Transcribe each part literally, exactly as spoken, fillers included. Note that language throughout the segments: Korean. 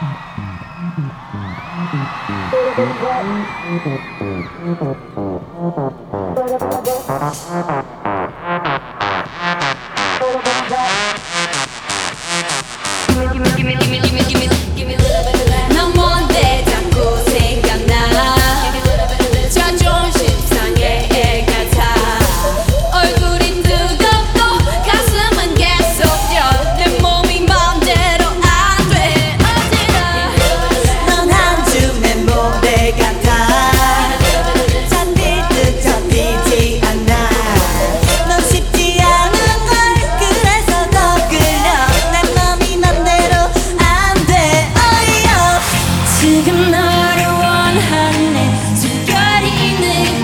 넌 뭔데 자꾸 생각나. 자존심 상해 애 같아. 얼굴이 뜨겁고 가슴은 계속 뛰어. 내 몸이 맘대로 안 돼. 어지러. 넌 한 줌의 모델 같아. 잡힐 듯 잡히지 않아. 넌 쉽지 않은 걸 그래서 더 끌려. 내 맘이 맘대로 안 돼. 어이요. 지금 너를 원하네. 숨결이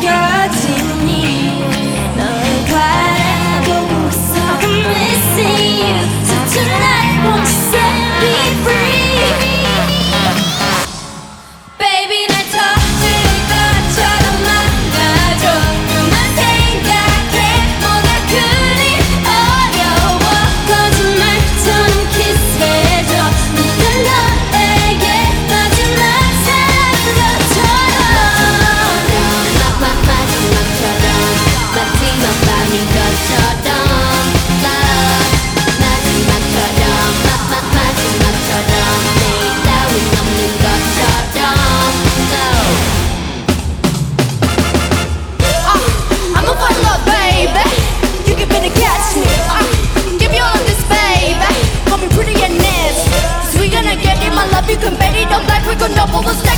느껴지니 널 바라보고 있어. I'm missing you. So tonight won't you set me free. Baby 날 터질 것처럼 만나줘. 그만 생각해. 뭐가 그리 어려워. 거짓말처럼 키스해줘. 네가 너에게 마지막 사랑인 것처럼. 마, 마, 마지막처럼. 마지막 밤인 것처럼. Love. 마지막처럼. 마, 마, 마지막처럼. 내일 따윈 없는 것처럼. No. Uh, I'm a follow, baby. You can better catch me. Uh, give you all this, baby. Call me pretty and nasty. 'Cause we gonna get it, my love. You can bet it. Don't like we're gonna double the